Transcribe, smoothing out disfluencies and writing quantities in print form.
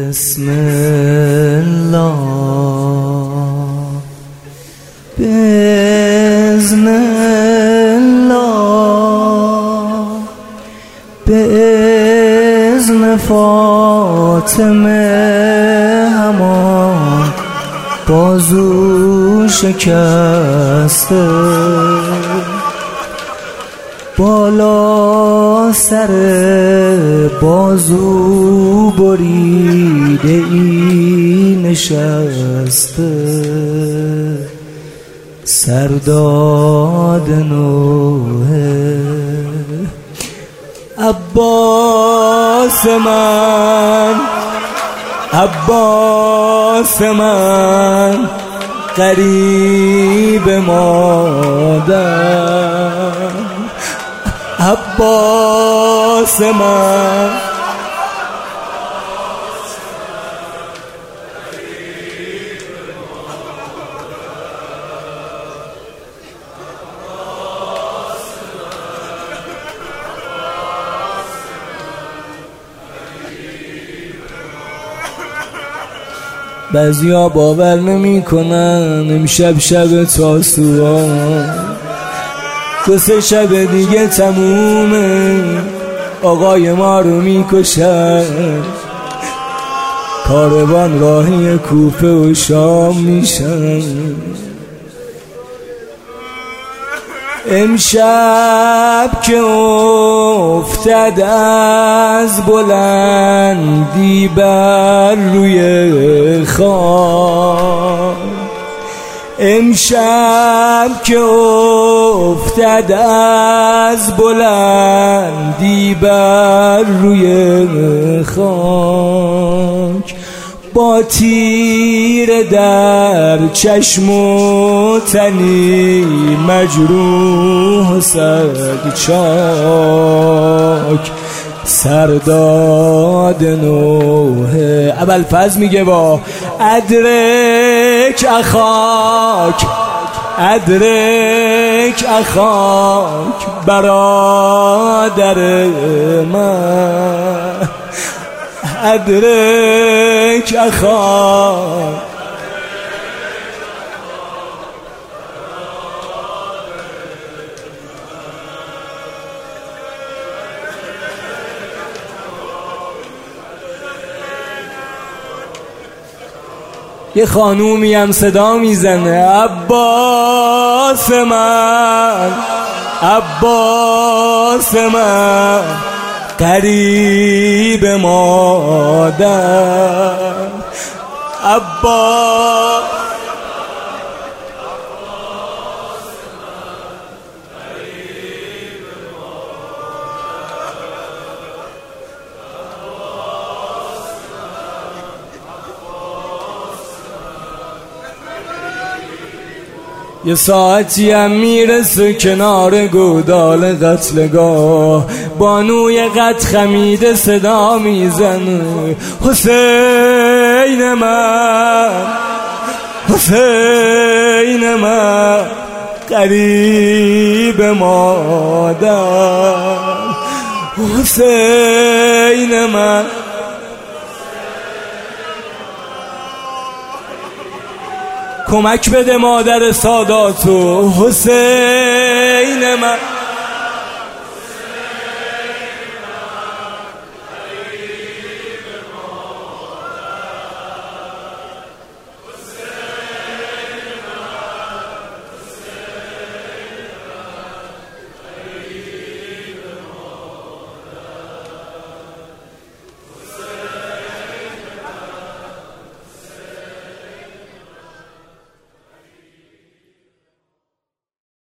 بسم الله بإذن الله بإذن فاطمه همان بازو شکسته بالا سر بازو بریده ای نشسته سرداد نوحه عباس من قریب مادر عباس من بعضیا باور نمی کنن امشب شب تاسوعا 2-3 شب دیگه تمومه آقای ما رو میکشن کاروان راهی کوفه و شام میشن امشب که افتد از بلندی بر روی خاک امشب که افتد از بلندی بر روی خاک با تیر در چشم و تنی مجروح سگ چاک سرداد نوحه ابوالفضل میگه با ادرک اخاک برادر من ادرک اخاک یه خانومی هم صدا میزنه عباس من قریب مادر عباس یه ساعتی هم میرسه کنار گودال قتلگاه بانوی قد خمیده صدا میزنه حسین من قریب مادر حسین من کمک بده مادر ساداتو حسین من